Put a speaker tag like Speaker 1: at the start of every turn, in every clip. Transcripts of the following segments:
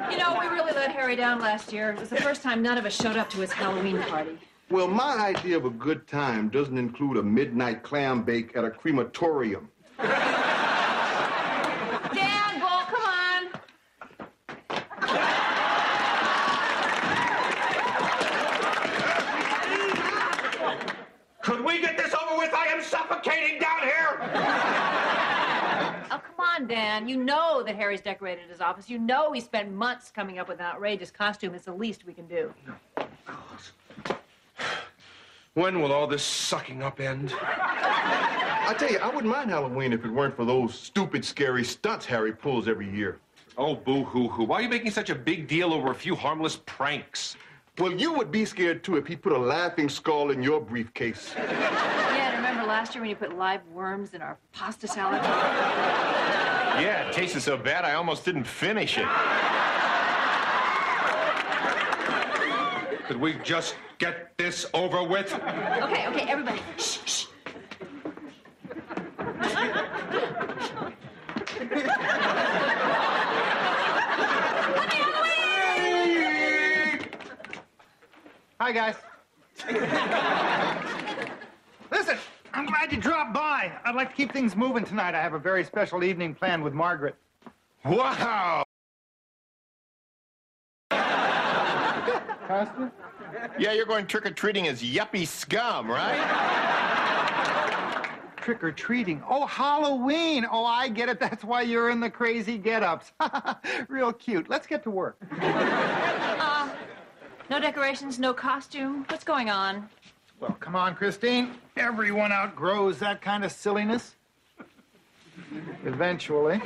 Speaker 1: You know, we really let Harry down last year. It was the first time none of us showed up to his Halloween party.
Speaker 2: Well, my idea of a good time doesn't include a midnight clam bake at a crematorium.
Speaker 1: Dan, Bull, come on.
Speaker 3: Could we get this over with? I am suffocating down here!
Speaker 1: Oh, come on, Dan. You know that Harry's decorated his office. You know he spent months coming up with an outrageous costume. It's the least we can do.
Speaker 3: When will all this sucking up end?
Speaker 2: I tell you, I wouldn't mind Halloween if it weren't for those stupid, scary stunts Harry pulls every year.
Speaker 3: Oh, boo-hoo-hoo. Why are you making such a big deal over a few harmless pranks?
Speaker 2: Well, you would be scared, too, if he put a laughing skull in your briefcase.
Speaker 1: Yeah, and remember last year when you put live worms in our pasta salad?
Speaker 3: Yeah, it tasted so bad I almost didn't finish it. Could we just get this over with?
Speaker 1: Okay, everybody. Shh, shh.
Speaker 4: Hi, guys. Listen, I'm glad you dropped by. I'd like to keep things moving tonight. I have a very special evening planned with Margaret.
Speaker 3: Wow!
Speaker 4: Costa?
Speaker 5: Yeah, you're going trick-or-treating as yuppie scum, right?
Speaker 4: Trick-or-treating. Oh, Halloween. Oh, I get it. That's why you're in the crazy get-ups. Real cute. Let's get to work.
Speaker 1: No decorations, no costume. What's going on?
Speaker 4: Well, come on, Christine. Everyone outgrows that kind of silliness. Eventually.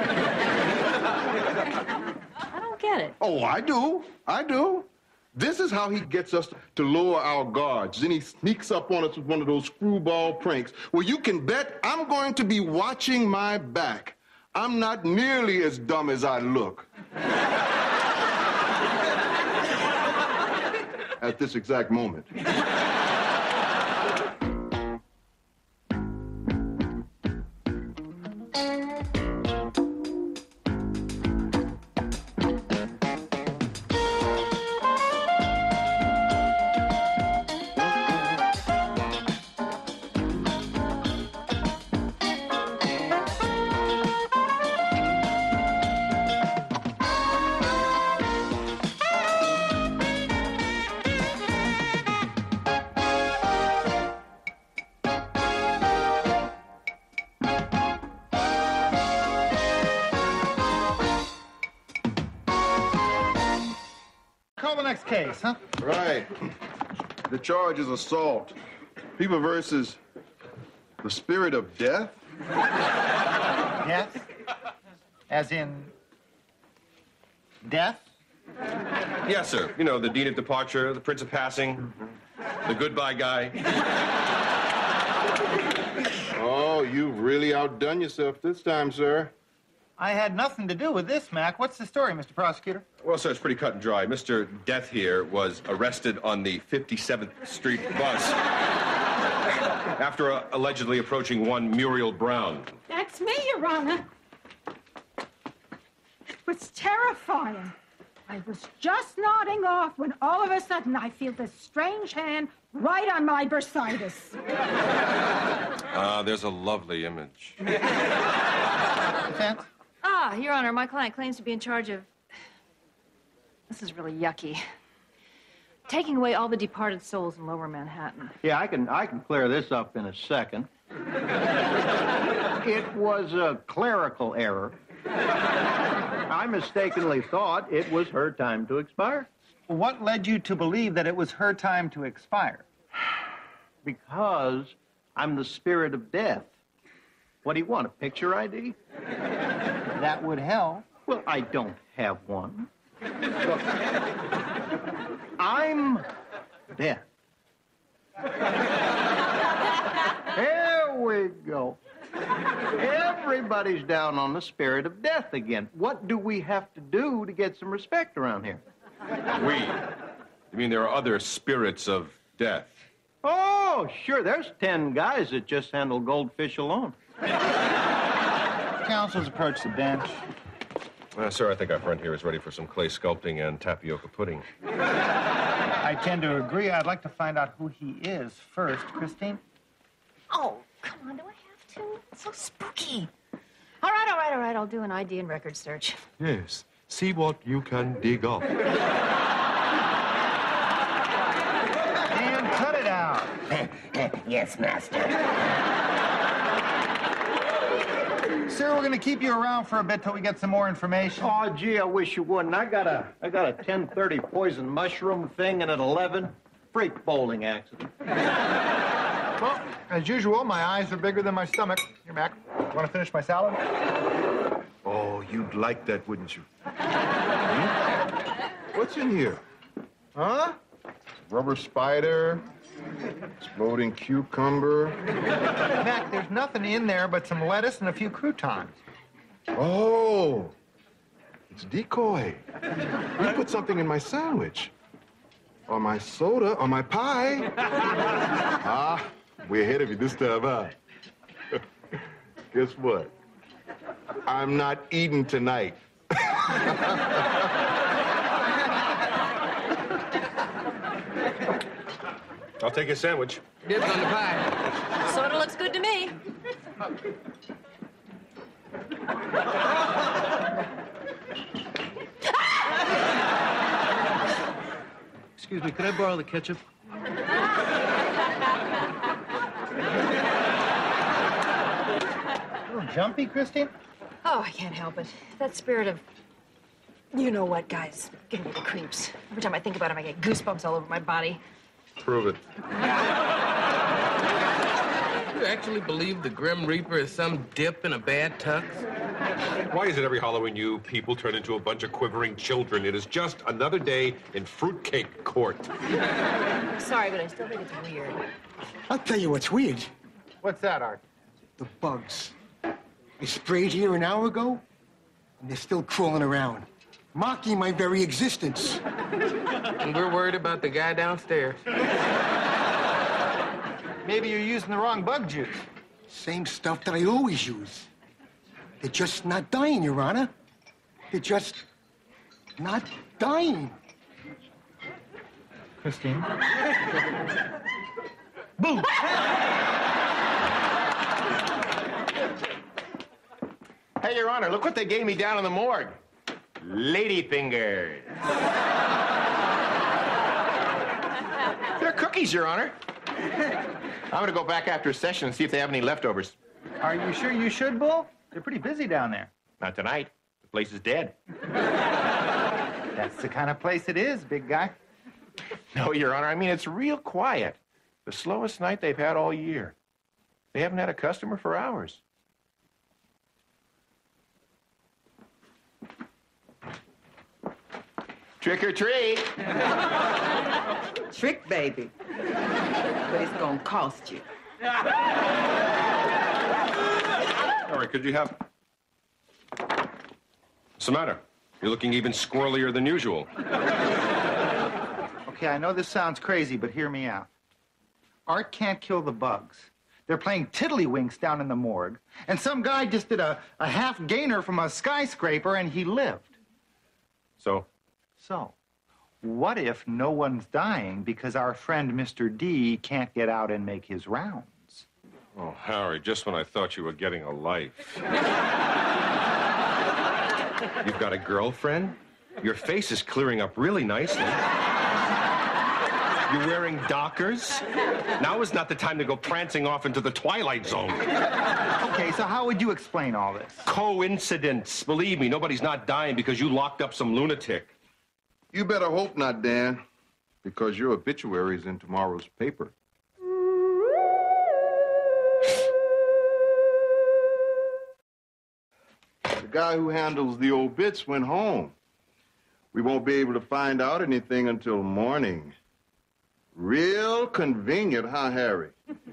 Speaker 1: I don't get it.
Speaker 2: Oh, I do. This is how he gets us to lower our guards. Then he sneaks up on us with one of those screwball pranks. Well, you can bet I'm going to be watching my back. I'm not nearly as dumb as I look. At this exact moment.
Speaker 4: Call the next case, huh?
Speaker 2: Right. The charge is assault. People versus the spirit of death.
Speaker 4: Yes? As in death?
Speaker 3: Yes, sir. You know, the deed of departure, the prince of passing, the goodbye guy.
Speaker 2: Oh, you've really outdone yourself this time, sir.
Speaker 4: I had nothing to do with this, Mac. What's the story, Mr. Prosecutor?
Speaker 3: Well, sir, it's pretty cut and dry. Mr. Death here was arrested on the 57th Street bus after allegedly approaching one Muriel Brown.
Speaker 6: That's me, Your Honor. It was terrifying. I was just nodding off when all of a sudden I feel this strange hand right on my bursitis.
Speaker 3: There's a lovely image.
Speaker 4: Defense?
Speaker 1: Your Honor, my client claims to be in charge of... This is really yucky. Taking away all the departed souls in Lower Manhattan.
Speaker 7: Yeah, I can clear this up in a second. It was a clerical error. I mistakenly thought it was her time to expire.
Speaker 4: What led you to believe that it was her time to expire?
Speaker 7: Because I'm the spirit of death. What do you want, a picture ID?
Speaker 4: That would help.
Speaker 7: Well, I don't have one. Look, I'm death. There we go. Everybody's down on the spirit of death again. What do we have to do to get some respect around here?
Speaker 3: We? You mean there are other spirits of death?
Speaker 7: Oh, sure. There's 10 guys that just handle goldfish alone.
Speaker 4: Counsel's approached the bench.
Speaker 3: Sir, I think our friend here is ready for some clay sculpting and tapioca pudding.
Speaker 4: I tend to agree. I'd like to find out who he is first. Christine?
Speaker 1: Oh, come on, do I have to? It's so spooky. All right. I'll do an ID and record search.
Speaker 3: Yes. See what you can dig up.
Speaker 4: And cut it out.
Speaker 8: Yes, master.
Speaker 4: Sir, we're going to keep you around for a bit till we get some more information.
Speaker 7: Oh, gee, I wish you wouldn't. I got a 10:30 poison mushroom thing and an 11 freak bowling accident.
Speaker 4: Well, as usual, my eyes are bigger than my stomach. Here, Mac. Want to finish my salad?
Speaker 2: Oh, you'd like that, wouldn't you? What's in here? Huh? Rubber spider, exploding cucumber.
Speaker 4: Mac, there's nothing in there but some lettuce and a few croutons.
Speaker 2: Oh, it's decoy. You put something in my sandwich. Or my soda, or my pie. We're ahead of you this time, huh? Guess what? I'm not eating tonight.
Speaker 3: I'll take a sandwich.
Speaker 9: Dibs on the pie.
Speaker 1: Soda looks good to me.
Speaker 10: Excuse me, could I borrow the ketchup?
Speaker 4: A little jumpy, Christine?
Speaker 1: Oh, I can't help it. That spirit of you-know-what, guys, giving me the creeps. Every time I think about him, I get goosebumps all over my body.
Speaker 3: Prove it.
Speaker 9: You actually believe the Grim Reaper is some dip in a bad tux?
Speaker 3: Why is it every Halloween you people turn into a bunch of quivering children? It is just another day in fruitcake court.
Speaker 1: Sorry, but I still think it's weird.
Speaker 8: I'll tell you what's weird.
Speaker 4: What's that, Art?
Speaker 8: The bugs. I sprayed here an hour ago, and they're still crawling around, mocking my very existence.
Speaker 9: And we're worried about the guy downstairs.
Speaker 4: Maybe you're using the wrong bug juice.
Speaker 8: Same stuff that I always use. They're just not dying, Your Honor. They're just not dying.
Speaker 4: Christine? Boo!
Speaker 5: Hey, Your Honor, look what they gave me down in the morgue. Ladyfingers. They're cookies, Your Honor. I'm going to go back after a session and see if they have any leftovers.
Speaker 4: Are you sure you should, Bull? They're pretty busy down there.
Speaker 5: Not tonight. The place is dead.
Speaker 4: That's the kind of place it is, big guy.
Speaker 5: No, Your Honor, I mean, it's real quiet. The slowest night they've had all year. They haven't had a customer for hours. Trick or treat.
Speaker 11: Trick, baby. But it's gonna cost you.
Speaker 3: All right, could you have... What's the matter? You're looking even squirrelier than usual.
Speaker 4: Okay, I know this sounds crazy, but hear me out. Art can't kill the bugs. They're playing tiddlywinks down in the morgue, and some guy just did a half gainer from a skyscraper, and he lived.
Speaker 3: So?
Speaker 4: So, what if no one's dying because our friend Mr. D can't get out and make his rounds?
Speaker 3: Oh, Harry, just when I thought you were getting a life. You've got a girlfriend? Your face is clearing up really nicely. You're wearing Dockers? Now is not the time to go prancing off into the Twilight Zone.
Speaker 4: Okay, so how would you explain all this?
Speaker 3: Coincidence. Believe me, nobody's not dying because you locked up some lunatic.
Speaker 2: You better hope not, Dan, because your obituary is in tomorrow's paper. The guy who handles the obits went home. We won't be able to find out anything until morning. Real convenient, huh, Harry?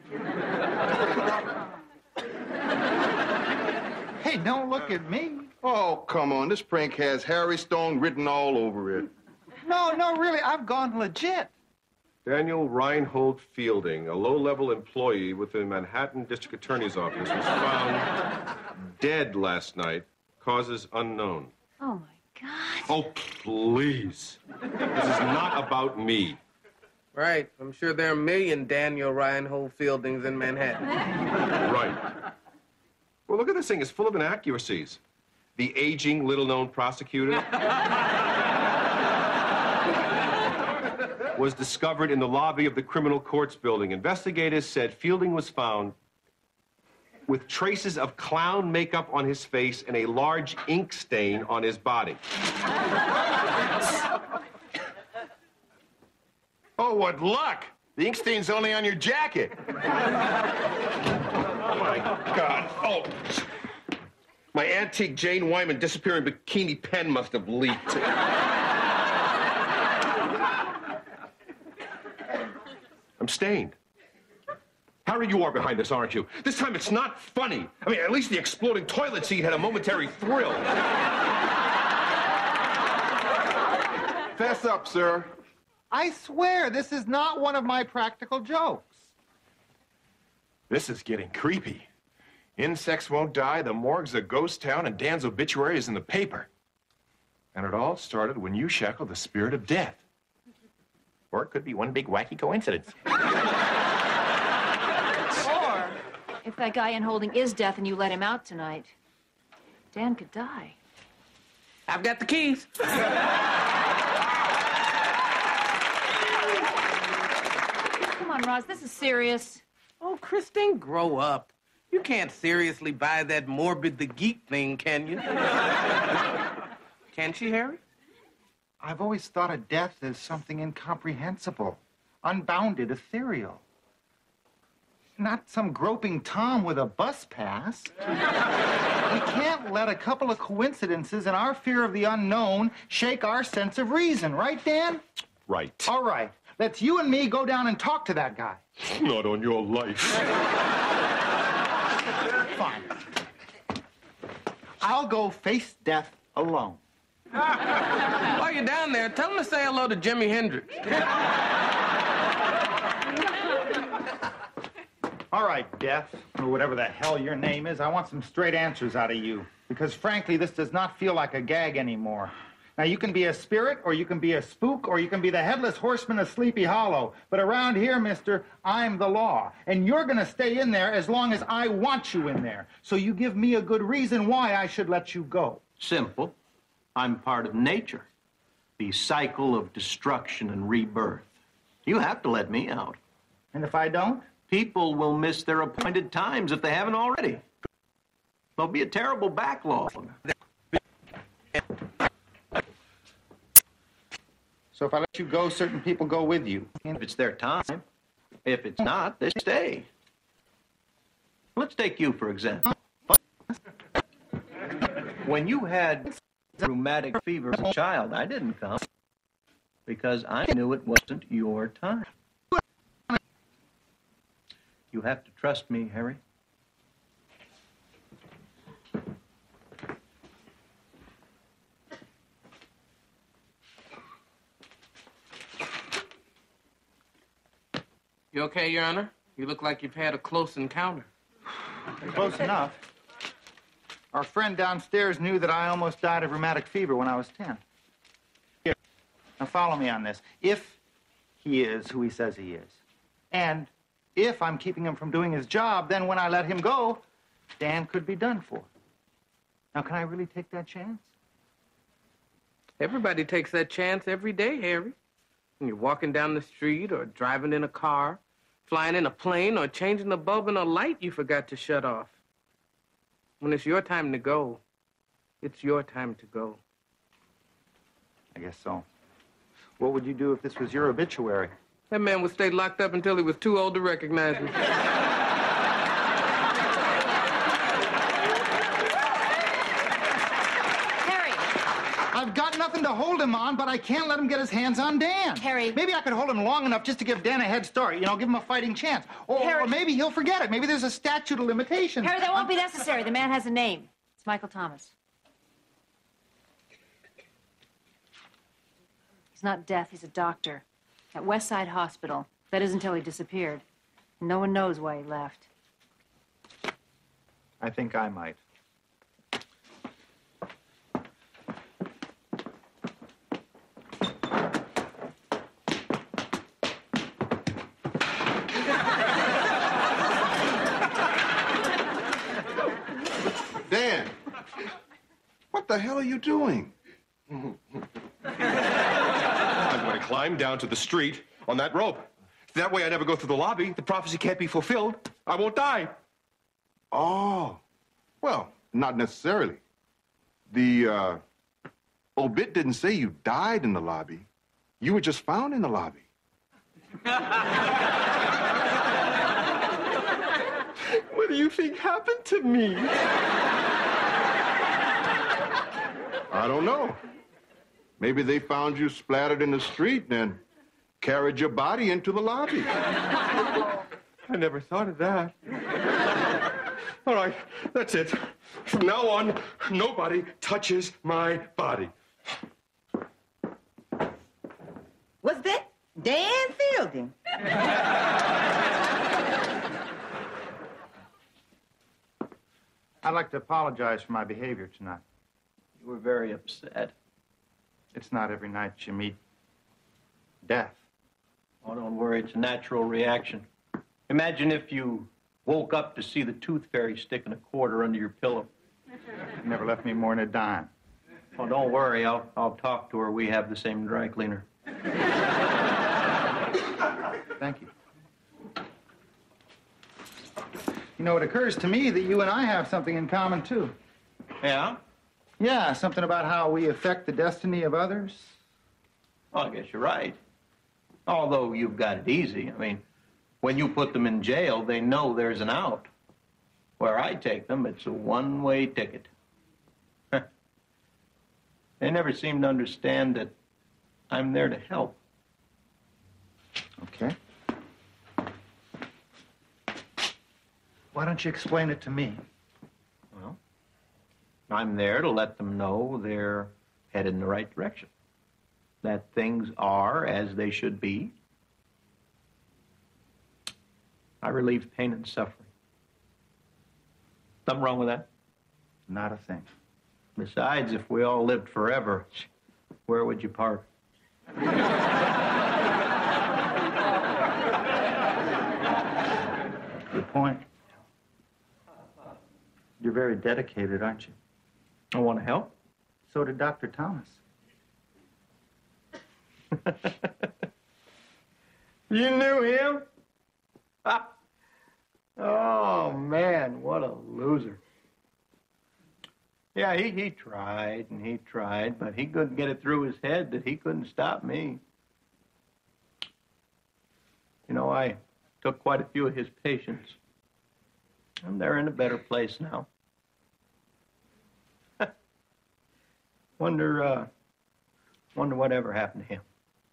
Speaker 4: Hey, don't look at me.
Speaker 2: Oh, come on. This prank has Harry Stone written all over it.
Speaker 4: No, really, I've gone legit.
Speaker 3: Daniel Reinhold Fielding, a low-level employee with the Manhattan District Attorney's Office, was found dead last night. Causes unknown.
Speaker 1: Oh, my God.
Speaker 3: Oh, please. This is not about me.
Speaker 9: Right. I'm sure there are a million Daniel Reinhold Fieldings in Manhattan.
Speaker 3: Right. Well, look at this thing. It's full of inaccuracies. The aging, little-known prosecutor was discovered in the lobby of the criminal courts building. Investigators said Fielding was found with traces of clown makeup on his face and a large ink stain on his body.
Speaker 5: Oh, what luck! The ink stain's only on your jacket.
Speaker 3: Oh, my God. Oh, my antique Jane Wyman disappearing bikini pen must have leaked. I'm stained. Harry, you are behind this, aren't you? This time it's not funny. I mean, at least the exploding toilet seat had a momentary thrill.
Speaker 2: Fess up, sir.
Speaker 4: I swear this is not one of my practical jokes.
Speaker 5: This is getting creepy. Insects won't die, the morgue's a ghost town, and Dan's obituary is in the paper. And it all started when you shackled the spirit of death. Or it could be one big wacky coincidence.
Speaker 1: Or, if that guy in holding is Death and you let him out tonight, Dan could die.
Speaker 9: I've got the keys.
Speaker 1: Come on, Roz, this is serious.
Speaker 9: Oh, Christine, grow up. You can't seriously buy that Morbid the Geek thing, can you? Can she, Harry?
Speaker 4: I've always thought of death as something incomprehensible, unbounded, ethereal. Not some groping Tom with a bus pass. We can't let a couple of coincidences and our fear of the unknown shake our sense of reason, right, Dan?
Speaker 3: Right.
Speaker 4: All right. Let's you and me go down and talk to that guy.
Speaker 3: Not on your life.
Speaker 4: Fine. I'll go face death alone.
Speaker 9: While you're down there, tell him to say hello to Jimi Hendrix.
Speaker 4: All right, Death, or whatever the hell your name is, I want some straight answers out of you. Because frankly, this does not feel like a gag anymore. Now, you can be a spirit, or you can be a spook, or you can be the headless horseman of Sleepy Hollow. But around here, mister, I'm the law. And you're gonna stay in there as long as I want you in there. So you give me a good reason why I should let you go.
Speaker 7: Simple. I'm part of nature. The cycle of destruction and rebirth. You have to let me out.
Speaker 4: And if I don't?
Speaker 7: People will miss their appointed times if they haven't already. There'll be a terrible backlog.
Speaker 4: So if I let you go, certain people go with you.
Speaker 7: If it's their time. If it's not, they stay. Let's take you, for example. When you had rheumatic fever as a child, I didn't come because I knew it wasn't your time. You have to trust me, Harry.
Speaker 9: You okay, Your Honor? You look like you've had a close encounter.
Speaker 4: Close enough. Our friend downstairs knew that I almost died of rheumatic fever when I was 10. Here. Now follow me on this. If he is who he says he is, and if I'm keeping him from doing his job, then when I let him go, Dan could be done for. Now, can I really take that chance?
Speaker 9: Everybody takes that chance every day, Harry. When you're walking down the street or driving in a car, flying in a plane, or changing the bulb in a light you forgot to shut off. When it's your time to go, it's your time to go.
Speaker 4: I guess so. What would you do if this was your obituary?
Speaker 9: That man would stay locked up until he was too old to recognize me.
Speaker 1: Harry!
Speaker 4: I've got nothing to hold him on, but I can't let him get his hands on Dan.
Speaker 1: Harry.
Speaker 4: Maybe I could hold him long enough just to give Dan a head start, you know, give him a fighting chance.
Speaker 1: Harry.
Speaker 4: Or maybe he'll forget it. Maybe there's a statute of limitations.
Speaker 1: Harry, that won't be necessary. The man has a name. It's Michael Thomas. He's not Death. He's a doctor. At Westside Hospital. That is until he disappeared. No one knows why he left.
Speaker 4: I think I might.
Speaker 2: Dan, what the hell are you doing?
Speaker 3: I'm going to climb down to the street on that rope. That way I never go through the lobby. The prophecy can't be fulfilled. I won't die.
Speaker 2: Oh, well, not necessarily. The obit didn't say you died in the lobby. You were just found in the lobby.
Speaker 3: What do you think happened to me?
Speaker 2: I don't know. Maybe they found you splattered in the street and carried your body into the lobby.
Speaker 3: I never thought of that. All right, that's it. From now on, nobody touches my body.
Speaker 11: What's that? Dan Fielding.
Speaker 4: I'd like to apologize for my behavior tonight.
Speaker 7: You were very upset.
Speaker 4: It's not every night you meet death.
Speaker 7: Oh, don't worry, it's a natural reaction. Imagine if you woke up to see the tooth fairy sticking a quarter under your pillow.
Speaker 4: It never left me more than a dime.
Speaker 7: Oh, don't worry, I'll talk to her. We have the same dry cleaner.
Speaker 4: Thank you. You know, it occurs to me that you and I have something in common, too.
Speaker 7: Yeah?
Speaker 4: Yeah, something about how we affect the destiny of others.
Speaker 7: Well, I guess you're right. Although you've got it easy. I mean, when you put them in jail, they know there's an out. Where I take them, it's a one-way ticket. They never seem to understand that I'm there to help.
Speaker 4: Okay. Why don't you explain it to me?
Speaker 7: Well, I'm there to let them know they're headed in the right direction. That things are as they should be. I relieve pain and suffering. Something wrong with that?
Speaker 4: Not a thing.
Speaker 7: Besides, if we all lived forever, where would you park?
Speaker 4: Good point. You're very dedicated, aren't you?
Speaker 7: I want to help.
Speaker 4: So did Dr. Thomas.
Speaker 7: You knew him? Oh, man, what a loser. Yeah, he tried and he tried, but he couldn't get it through his head that he couldn't stop me. You know, I took quite a few of his patients, and they're in a better place now. Wonder whatever happened to him.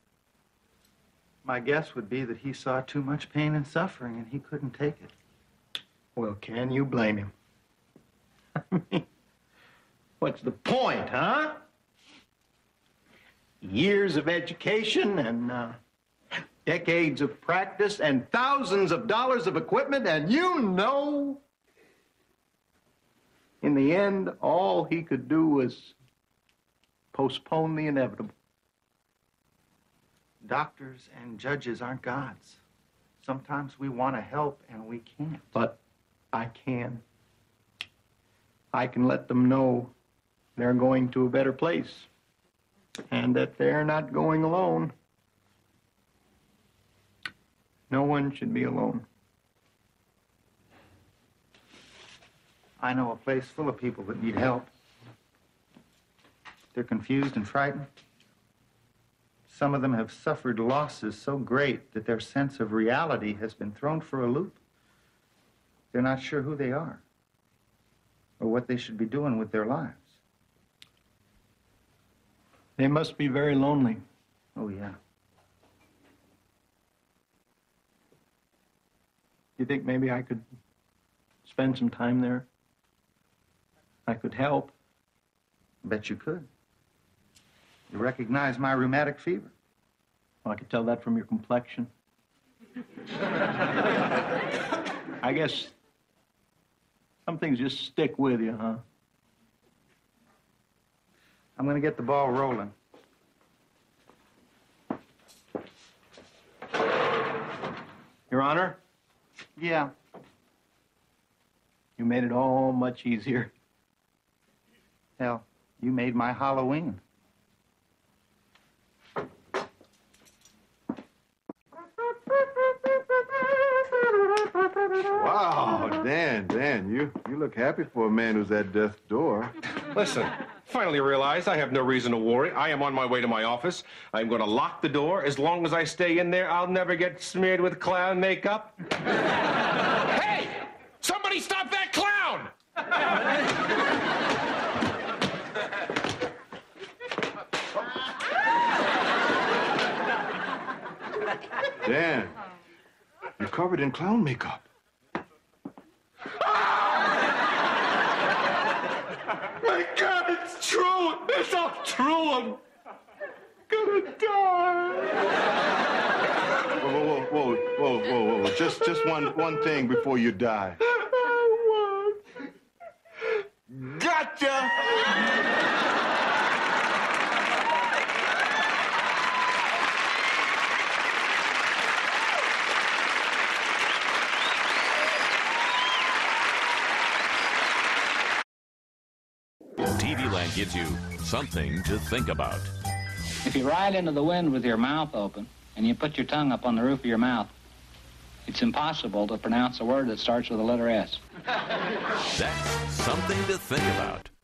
Speaker 4: My guess would be that he saw too much pain and suffering and he couldn't take it.
Speaker 7: Well, can you blame him? I mean, what's the point, huh? Years of education and decades of practice and thousands of dollars of equipment, and you know, in the end, all he could do was postpone the inevitable.
Speaker 4: Doctors and judges aren't gods. Sometimes we want to help and we can't.
Speaker 7: But I can. I can let them know they're going to a better place and that they're not going alone. No one should be alone.
Speaker 4: I know a place full of people that need help. They're confused and frightened. Some of them have suffered losses so great that their sense of reality has been thrown for a loop. They're not sure who they are or what they should be doing with their lives.
Speaker 7: They must be very lonely.
Speaker 4: Oh, yeah.
Speaker 7: You think maybe I could spend some time there? I could help.
Speaker 4: I bet you could. You recognize my rheumatic fever?
Speaker 7: Well, I could tell that from your complexion. I guess some things just stick with you, huh?
Speaker 4: I'm going to get the ball rolling.
Speaker 7: Your Honor?
Speaker 4: Yeah.
Speaker 7: You made it all much easier.
Speaker 4: Hell, you made my Halloween.
Speaker 2: Wow, Dan, you look happy for a man who's at death's door.
Speaker 3: Listen, finally realized I have no reason to worry. I am on my way to my office. I'm going to lock the door. As long as I stay in there, I'll never get smeared with clown makeup.
Speaker 5: Hey! Somebody stop that clown!
Speaker 2: Dan, you're covered in clown makeup.
Speaker 5: My God, it's true! It's all true! I'm gonna die!
Speaker 2: Whoa. Just one thing before you die.
Speaker 5: Gotcha!
Speaker 12: TV Land gives you something to think about.
Speaker 13: If you ride into the wind with your mouth open and you put your tongue up on the roof of your mouth, it's impossible to pronounce a word that starts with the letter S.
Speaker 12: That's something to think about.